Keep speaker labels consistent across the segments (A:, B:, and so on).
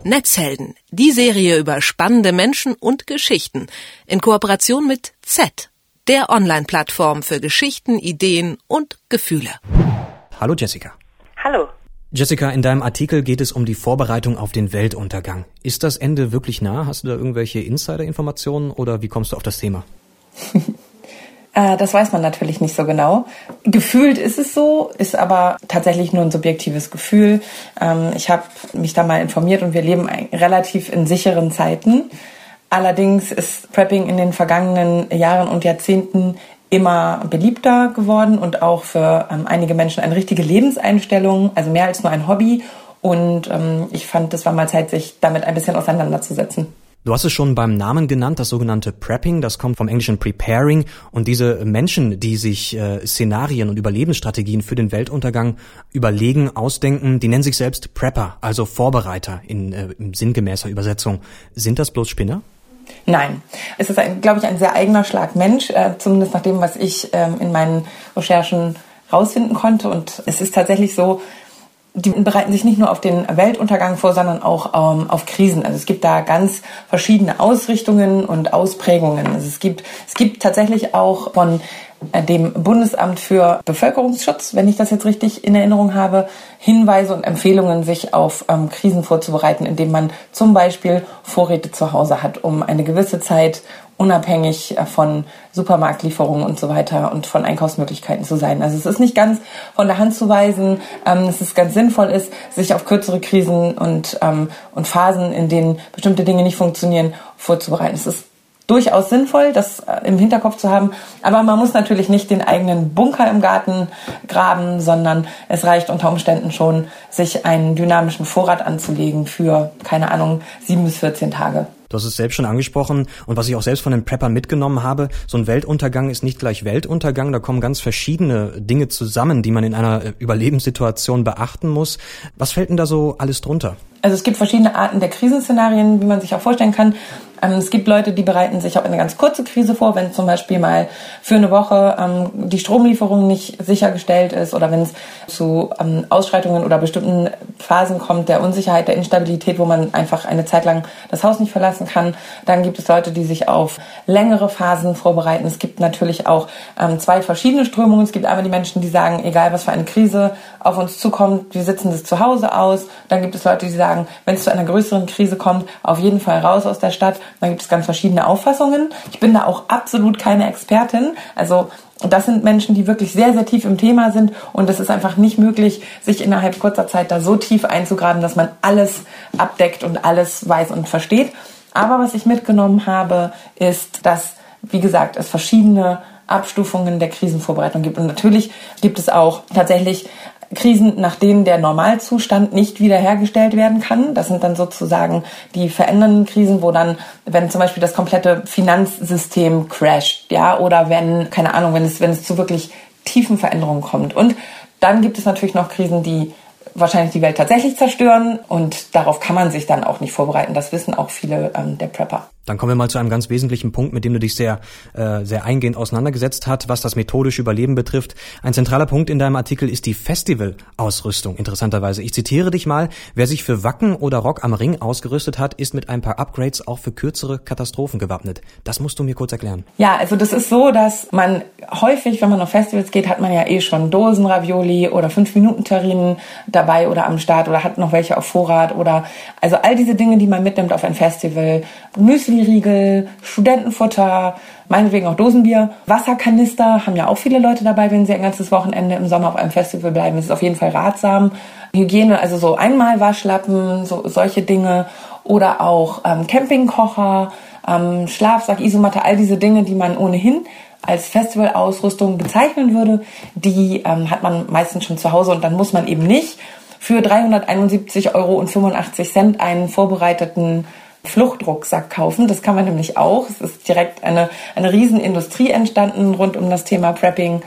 A: Netzhelden, die Serie über spannende Menschen und Geschichten in Kooperation mit Z, der Online-Plattform für Geschichten, Ideen und Gefühle.
B: Hallo Jessica.
C: Hallo.
B: Jessica, in deinem Artikel geht es um die Vorbereitung auf den Weltuntergang. Ist das Ende wirklich nah? Hast du da irgendwelche Insider-Informationen oder wie kommst du auf das Thema?
D: Das weiß man natürlich nicht so genau. Gefühlt ist es so, ist aber tatsächlich nur ein subjektives Gefühl. Ich habe mich da mal informiert und wir leben relativ in sicheren Zeiten. Allerdings ist Prepping in den vergangenen Jahren und Jahrzehnten immer beliebter geworden und auch für einige Menschen eine richtige Lebenseinstellung, also mehr als nur ein Hobby. Und ich fand, es war mal Zeit, sich damit ein bisschen auseinanderzusetzen.
B: Du hast es schon beim Namen genannt, das sogenannte Prepping, das kommt vom englischen Preparing. Und diese Menschen, die sich Szenarien und Überlebensstrategien für den Weltuntergang überlegen, ausdenken, die nennen sich selbst Prepper, also Vorbereiter in sinngemäßer Übersetzung. Sind das bloß Spinner?
D: Nein, es ist, glaube ich, ein sehr eigener Schlag Mensch, zumindest nach dem, was ich in meinen Recherchen rausfinden konnte. Und es ist tatsächlich so, die bereiten sich nicht nur auf den Weltuntergang vor, sondern auch auf Krisen. Also es gibt da ganz verschiedene Ausrichtungen und Ausprägungen. Also es gibt tatsächlich auch von dem Bundesamt für Bevölkerungsschutz, wenn ich das jetzt richtig in Erinnerung habe, Hinweise und Empfehlungen, sich auf Krisen vorzubereiten, indem man zum Beispiel Vorräte zu Hause hat, um eine gewisse Zeit unabhängig von Supermarktlieferungen und so weiter und von Einkaufsmöglichkeiten zu sein. Also es ist nicht ganz von der Hand zu weisen, dass es ganz sinnvoll ist, sich auf kürzere Krisen und Phasen, in denen bestimmte Dinge nicht funktionieren, vorzubereiten. Es ist durchaus sinnvoll, das im Hinterkopf zu haben, aber man muss natürlich nicht den eigenen Bunker im Garten graben, sondern es reicht unter Umständen schon, sich einen dynamischen Vorrat anzulegen für, 7 bis 14 Tage.
B: Du hast es selbst schon angesprochen und was ich auch selbst von den Preppern mitgenommen habe, so ein Weltuntergang ist nicht gleich Weltuntergang, da kommen ganz verschiedene Dinge zusammen, die man in einer Überlebenssituation beachten muss. Was fällt denn da so alles drunter?
D: Also es gibt verschiedene Arten der Krisenszenarien, wie man sich auch vorstellen kann. Es gibt Leute, die bereiten sich auf eine ganz kurze Krise vor, wenn zum Beispiel mal für eine Woche die Stromlieferung nicht sichergestellt ist oder wenn es zu Ausschreitungen oder bestimmten Phasen kommt der Unsicherheit, der Instabilität, wo man einfach eine Zeit lang das Haus nicht verlassen kann. Dann gibt es Leute, die sich auf längere Phasen vorbereiten. Es gibt natürlich auch zwei verschiedene Strömungen. Es gibt einmal die Menschen, die sagen, egal was für eine Krise auf uns zukommt, wir sitzen das zu Hause aus. Dann gibt es Leute, die sagen, wenn es zu einer größeren Krise kommt, auf jeden Fall raus aus der Stadt. Dann gibt es ganz verschiedene Auffassungen. Ich bin da auch absolut keine Expertin. Also das sind Menschen, die wirklich sehr, sehr tief im Thema sind. Und es ist einfach nicht möglich, sich innerhalb kurzer Zeit da so tief einzugraben, dass man alles abdeckt und alles weiß und versteht. Aber was ich mitgenommen habe, ist, dass, wie gesagt, es verschiedene Abstufungen der Krisenvorbereitung gibt. Und natürlich gibt es auch tatsächlich Krisen, nach denen der Normalzustand nicht wiederhergestellt werden kann. Das sind dann sozusagen die verändernden Krisen, wo dann, wenn zum Beispiel das komplette Finanzsystem crasht, ja, oder wenn es zu wirklich tiefen Veränderungen kommt. Und dann gibt es natürlich noch Krisen, die wahrscheinlich die Welt tatsächlich zerstören und darauf kann man sich dann auch nicht vorbereiten. Das wissen auch viele der Prepper.
B: Dann kommen wir mal zu einem ganz wesentlichen Punkt, mit dem du dich sehr eingehend auseinandergesetzt hast, was das methodische Überleben betrifft. Ein zentraler Punkt in deinem Artikel ist die Festivalausrüstung, interessanterweise. Ich zitiere dich mal: Wer sich für Wacken oder Rock am Ring ausgerüstet hat, ist mit ein paar Upgrades auch für kürzere Katastrophen gewappnet. Das musst du mir kurz erklären.
D: Ja, also das ist so, dass man häufig, wenn man auf Festivals geht, hat man ja schon Dosenravioli oder 5-Minuten-Terrinen dabei oder am Start oder hat noch welche auf Vorrat oder also all diese Dinge, die man mitnimmt auf ein Festival. Müsli-Riegel, Studentenfutter, meinetwegen auch Dosenbier, Wasserkanister haben ja auch viele Leute dabei, wenn sie ein ganzes Wochenende im Sommer auf einem Festival bleiben. Das ist auf jeden Fall ratsam. Hygiene, also so Einmalwaschlappen, solche Dinge oder auch Campingkocher, Schlafsack, Isomatte, all diese Dinge, die man ohnehin als Festivalausrüstung bezeichnen würde, die hat man meistens schon zu Hause und dann muss man eben nicht für 371,85 € einen vorbereiteten Fluchtrucksack kaufen. Das kann man nämlich auch. Es ist direkt eine Riesenindustrie entstanden rund um das Thema Prepping.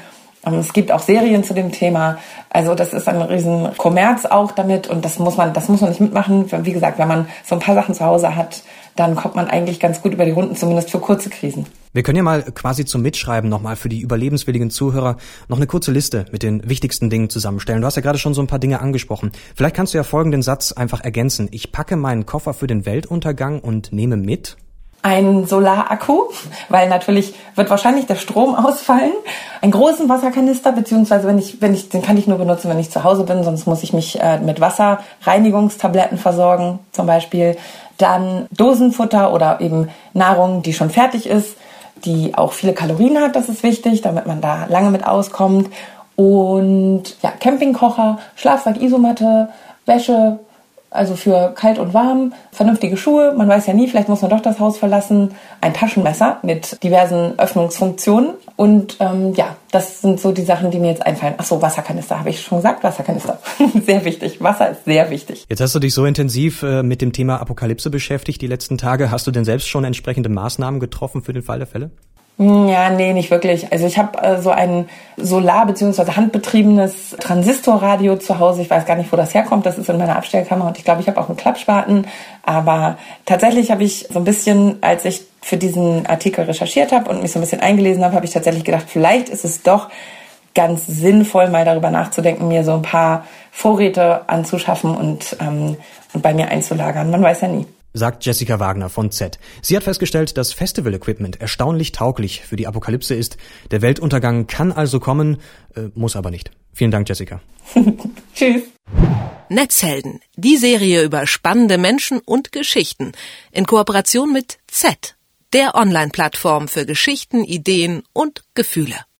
D: Es gibt auch Serien zu dem Thema. Also das ist ein riesen Kommerz auch damit und das muss man nicht mitmachen. Wie gesagt, wenn man so ein paar Sachen zu Hause hat, dann kommt man eigentlich ganz gut über die Runden, zumindest für kurze Krisen.
B: Wir können ja mal quasi zum Mitschreiben nochmal für die überlebenswilligen Zuhörer noch eine kurze Liste mit den wichtigsten Dingen zusammenstellen. Du hast ja gerade schon so ein paar Dinge angesprochen. Vielleicht kannst du ja folgenden Satz einfach ergänzen. Ich packe meinen Koffer für den Weltuntergang und nehme mit
D: einen Solarakku, weil natürlich wird wahrscheinlich der Strom ausfallen. Einen großen Wasserkanister, beziehungsweise den kann ich nur benutzen, wenn ich zu Hause bin, sonst muss ich mich mit Wasserreinigungstabletten versorgen, zum Beispiel. Dann Dosenfutter oder eben Nahrung, die schon fertig ist, die auch viele Kalorien hat, das ist wichtig, damit man da lange mit auskommt. Und ja, Campingkocher, Schlafsack, Isomatte, Wäsche, also für kalt und warm, vernünftige Schuhe, man weiß ja nie, vielleicht muss man doch das Haus verlassen, ein Taschenmesser mit diversen Öffnungsfunktionen und das sind so die Sachen, die mir jetzt einfallen. Achso, Wasserkanister, habe ich schon gesagt, Wasserkanister, sehr wichtig, Wasser ist sehr wichtig.
B: Jetzt hast du dich so intensiv mit dem Thema Apokalypse beschäftigt die letzten Tage, hast du denn selbst schon entsprechende Maßnahmen getroffen für den Fall der Fälle?
D: Ja, nee, nicht wirklich. Also ich habe so ein solar- bzw. handbetriebenes Transistorradio zu Hause. Ich weiß gar nicht, wo das herkommt. Das ist in meiner Abstellkammer und ich glaube, ich habe auch einen Klappspaten. Aber tatsächlich habe ich so ein bisschen, als ich für diesen Artikel recherchiert habe und mich so ein bisschen eingelesen habe, habe ich tatsächlich gedacht, vielleicht ist es doch ganz sinnvoll, mal darüber nachzudenken, mir so ein paar Vorräte anzuschaffen und bei mir einzulagern. Man weiß ja nie.
B: Sagt Jessica Wagner von Z. Sie hat festgestellt, dass Festival-Equipment erstaunlich tauglich für die Apokalypse ist. Der Weltuntergang kann also kommen, muss aber nicht. Vielen Dank, Jessica.
D: Tschüss.
A: Netzhelden, die Serie über spannende Menschen und Geschichten in Kooperation mit Z, der Online-Plattform für Geschichten, Ideen und Gefühle.